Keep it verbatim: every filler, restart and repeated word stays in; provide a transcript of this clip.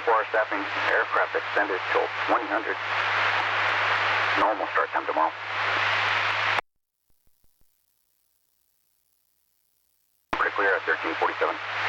twenty-four hour staffing, aircraft extended till twenty hundred. Normal start time tomorrow. Clear at thirteen forty-seven.